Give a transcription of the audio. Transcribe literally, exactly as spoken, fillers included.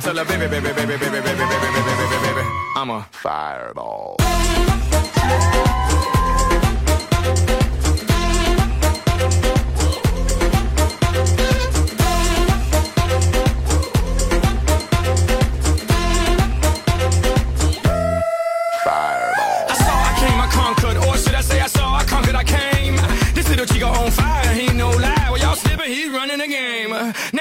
tell her, baby, baby, baby, baby, baby, baby, baby, baby, baby, I'm a fireball. Chico on fire, he no lie. Well, y'all slipping, he's running the game. Now